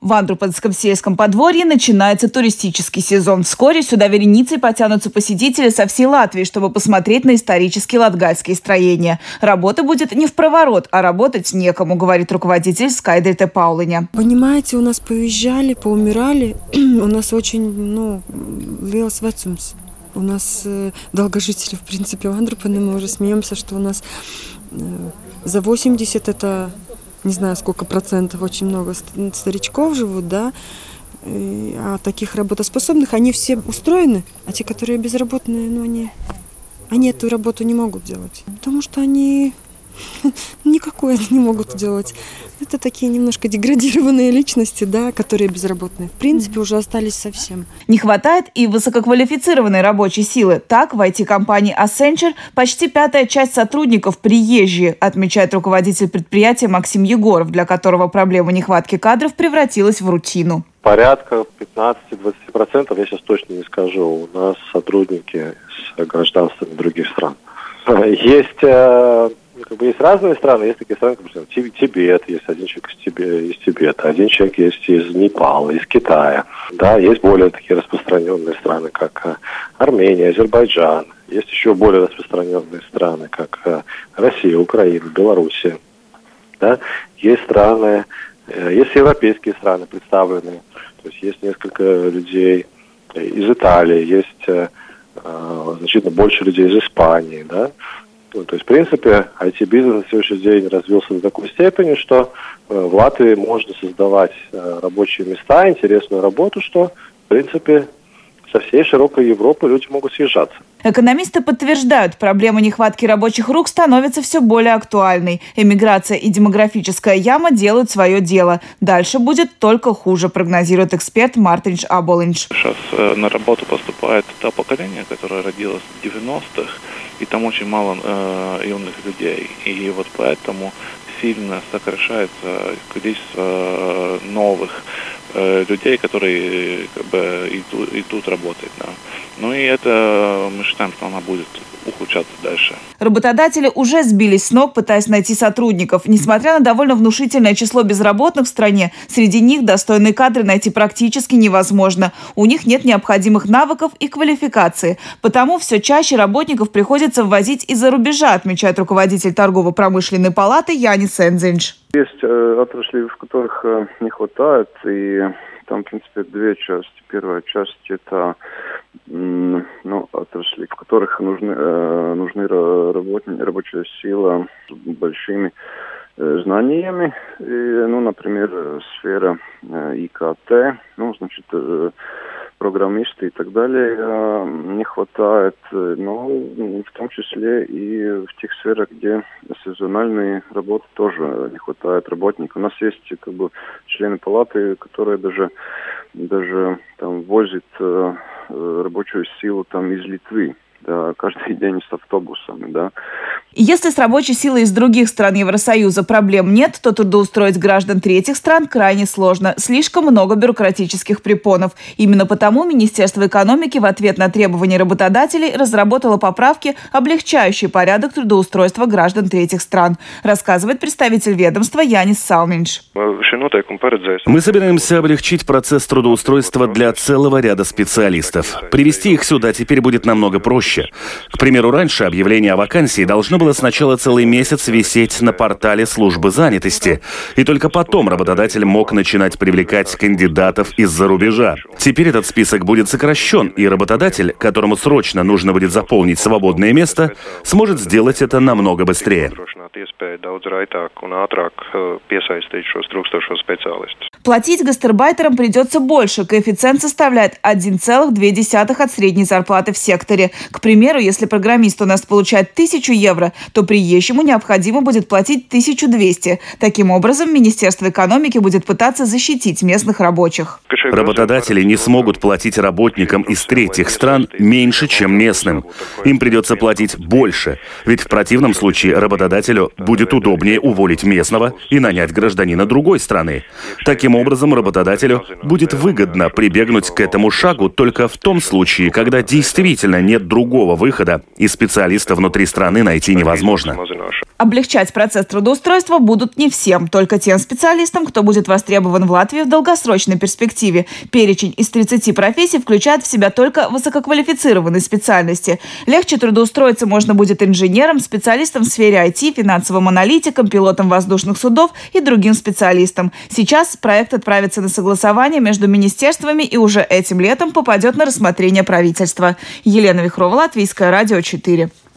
В Андропольском сельском подворье начинается туристический сезон. Вскоре сюда вереницей потянутся посетители со всей Латвии, чтобы посмотреть на исторические латгальские строения. Работа будет не в проворот, а работать некому, говорит руководитель Скайдрита Паулиня. Понимаете, у нас поуезжали, поумирали. У нас очень, liels vecums. У нас долгожители, в принципе, в Андрополе. Мы уже смеемся, что у нас за 80 это... Не знаю, сколько процентов, очень много старичков живут, да, а таких работоспособных, они все устроены, а те, которые безработные, они эту работу не могут делать, потому что они никакую не могут делать. Это такие немножко деградированные личности, да, которые безработные. В принципе, уже остались совсем. Не хватает и высококвалифицированной рабочей силы. Так, в IT-компании Accenture почти 1/5 часть сотрудников приезжие, отмечает руководитель предприятия Максим Егоров, для которого проблема нехватки кадров превратилась в рутину. Порядка 15-20%, я сейчас точно не скажу, у нас сотрудники с гражданствами других стран. Есть разные страны, есть такие страны, как Тибет, есть один человек из Тибета, один человек есть из Непала, из Китая. Да, есть более такие распространенные страны, как Армения, Азербайджан. Есть еще более распространенные страны, как Россия, Украина, Белоруссия. Да, есть страны, есть европейские страны представленные, то есть есть несколько людей из Италии, есть значительно больше людей из Испании, да. То есть, в принципе, IT-бизнес на сегодняшний день развился до такой степени, что в Латвии можно создавать рабочие места, интересную работу, что, в принципе, со всей широкой Европы люди могут съезжаться. Экономисты подтверждают, проблема нехватки рабочих рук становится все более актуальной. Эмиграция и демографическая яма делают свое дело. Дальше будет только хуже, прогнозирует эксперт Мартинш Аболинш. Сейчас на работу поступает то поколение, которое родилось в 90-х, и там очень мало юных людей. И вот поэтому сильно сокращается количество новых людей, которые идут работать. Да. Ну и это, мы считаем, что она будет ухудшаться дальше. Работодатели уже сбились с ног, пытаясь найти сотрудников. Несмотря на довольно внушительное число безработных в стране, среди них достойные кадры найти практически невозможно. У них нет необходимых навыков и квалификации. Потому все чаще работников приходится ввозить из-за рубежа, отмечает руководитель торгово-промышленной палаты Янис Энзинш. Есть отрасли, в которых не хватает, и там, в принципе, две части. Первая часть – это отрасли, в которых нужны рабочая сила с большими знаниями. И, например, сфера ИКТ, программисты и так далее не хватает, но в том числе и в тех сферах, где сезональные работы тоже не хватает работников. У нас есть члены палаты, которые даже там возят рабочую силу там из Литвы. Да, каждый день с автобусами, да. Если с рабочей силой из других стран Евросоюза проблем нет, то трудоустроить граждан третьих стран крайне сложно. Слишком много бюрократических препонов. Именно потому Министерство экономики в ответ на требования работодателей разработало поправки, облегчающие порядок трудоустройства граждан третьих стран, рассказывает представитель ведомства Янис Салминш. Мы собираемся облегчить процесс трудоустройства для целого ряда специалистов. Привести их сюда теперь будет намного проще. К примеру, раньше объявление о вакансии должно было сначала целый месяц висеть на портале службы занятости, и только потом работодатель мог начинать привлекать кандидатов из-за рубежа. Теперь этот список будет сокращен, и работодатель, которому срочно нужно будет заполнить свободное место, сможет сделать это намного быстрее. Платить гастарбайтерам придется больше. Коэффициент составляет 1,2 от средней зарплаты в секторе. К примеру, если программист у нас получает 1000 евро, то приезжему необходимо будет платить 1200. Таким образом, Министерство экономики будет пытаться защитить местных рабочих. Работодатели не смогут платить работникам из третьих стран меньше, чем местным. Им придется платить больше, ведь в противном случае работодателю будет удобнее уволить местного и нанять гражданина другой страны. Таким образом, работодателю будет выгодно прибегнуть к этому шагу только в том случае, когда действительно нет другого другого выхода, и специалиста внутри страны найти невозможно. Облегчать процесс трудоустройства будут не всем, только тем специалистам, кто будет востребован в Латвии в долгосрочной перспективе. Перечень из 30 профессий включает в себя только высококвалифицированные специальности. Легче трудоустроиться можно будет инженером, специалистом в сфере IT, финансовым аналитиком, пилотом воздушных судов и другим специалистам. Сейчас проект отправится на согласование между министерствами и уже этим летом попадет на рассмотрение правительства. Елена Вихрова, Латвийское радио 4.